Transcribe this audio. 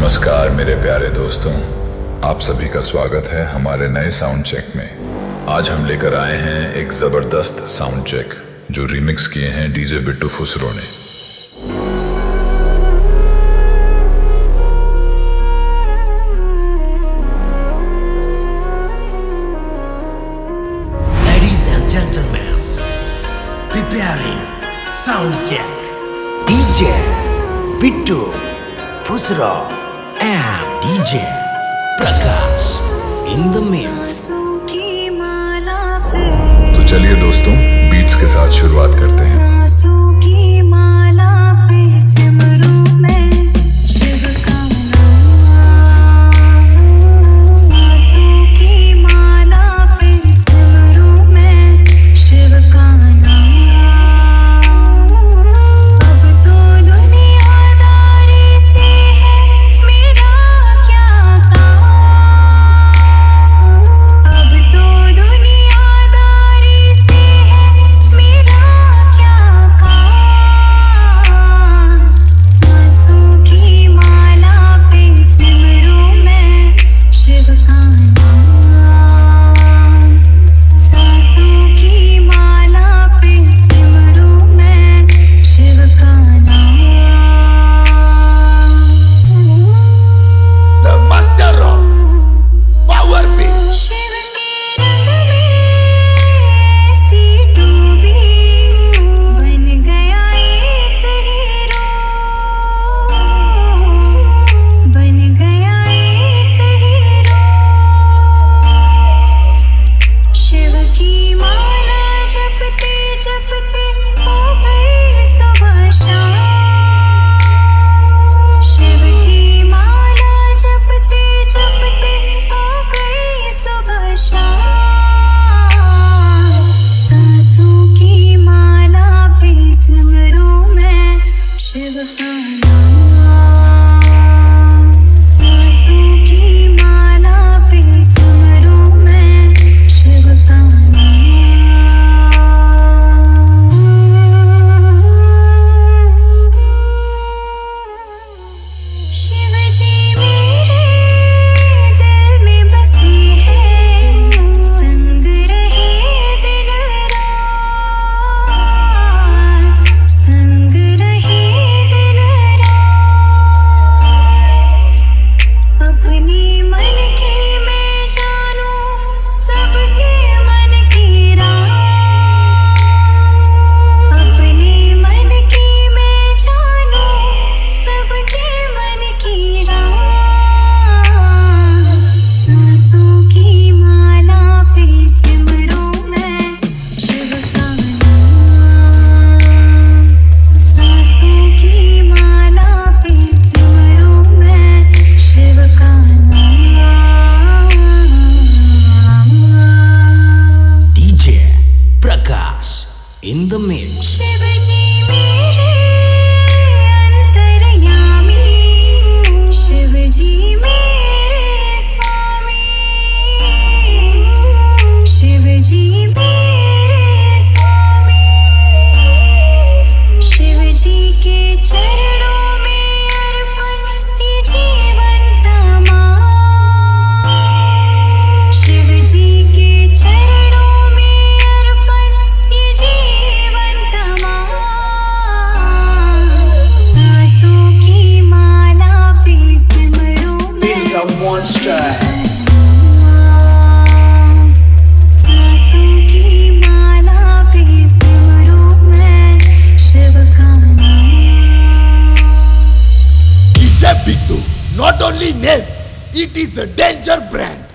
नमस्कार मेरे प्यारे दोस्तों, आप सभी का स्वागत है हमारे नए साउंड चेक में। आज हम लेकर आए हैं एक ज़बरदस्त साउंड चेक जो रिमिक्स किए हैं डीजे बिट्टू फुसरो ने। Ladies and gentlemen, preparing sound check. DJ Bittu Fusro and DJ Prakash in the mix. तो चलिए दोस्तों, बीट्स के साथ शुरुआत करते हैं। In the mix. Bittu, not only name, it is a danger brand.